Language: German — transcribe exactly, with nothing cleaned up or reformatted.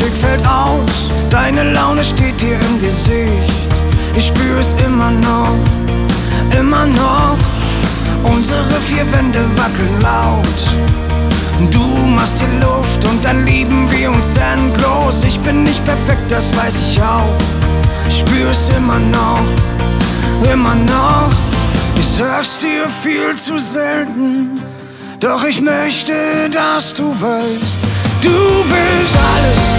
Zeug fällt aus, deine Laune steht dir im Gesicht. Ich spür es immer noch, immer noch. Unsere vier Wände wackeln laut. Du machst dir Luft und dann lieben wir uns endlos. Ich bin nicht perfekt, das weiß ich auch. Ich spür es immer noch, immer noch. Ich sag's dir viel zu selten, doch ich möchte, dass du weißt, du bist alles,